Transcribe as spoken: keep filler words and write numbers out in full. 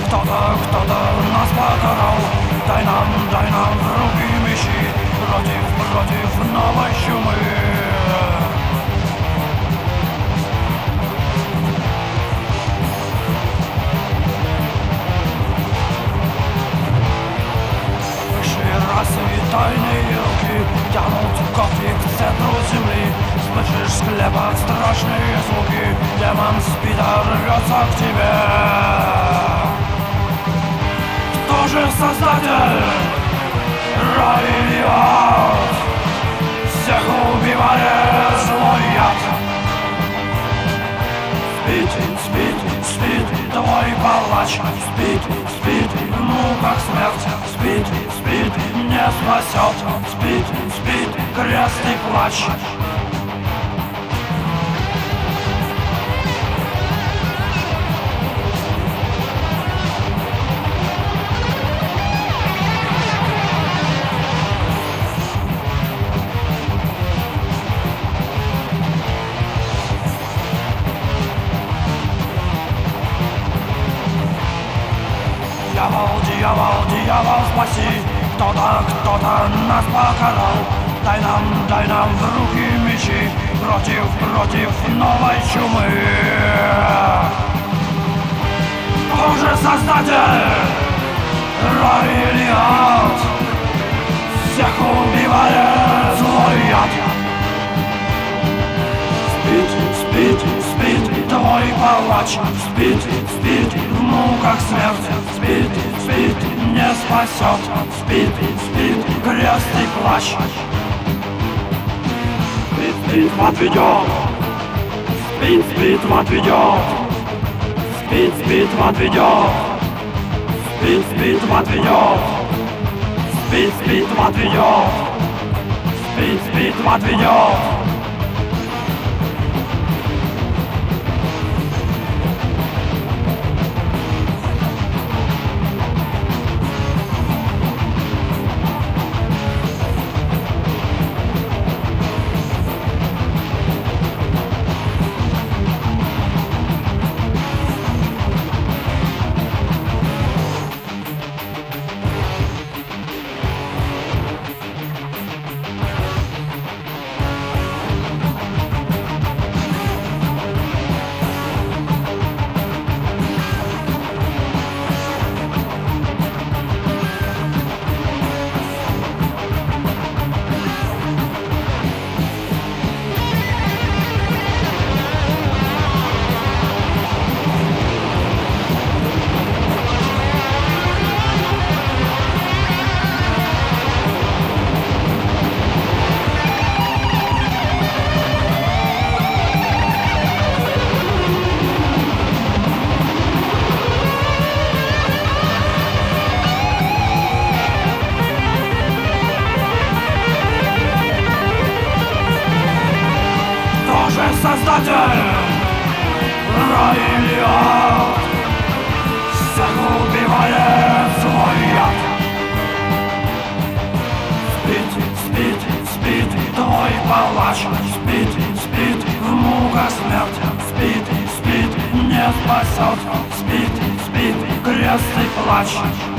Кто-то, кто-то нас покарал. Дай нам, дай нам в руки мечи против, против новой чумы. Высшие расы и тайные руки тянут когти к центру земли. Слышишь с хлеба страшные звуки, демон спида рвется к тебе. Кто же создатель? Рай или ад? Всех убивает злой яд. Спит, спит, спит твой палач. Спит, спит в муках смерть. Спит, спит, не спасет. Спит, спит крест и плач. Дьявол, дьявол, дьявол, спаси. Кто-то, кто-то нас покарал. Дай нам, дай нам в руки мечи против, против новой чумы. Кто же создатель? Рай или ад? Всех убивает злой яд. Спит, спит, спит твой палач. Спит, спит в муках смерть. Спит, спит, не спасет. Спит, спит крест и плащ. Спит, спит, отведет. Спит, спит, отведет. Спит, спит, отведет. Спит, спит, отведет. Спит, спит, отведет. Спит, спит, отведет. Создатель, рай или ад? Всех убивает злой яд. Спит, спит, спит твой палач. Спит, спит в муках смерть. Спит, спит, не спасет. Спит, спит крест и плач.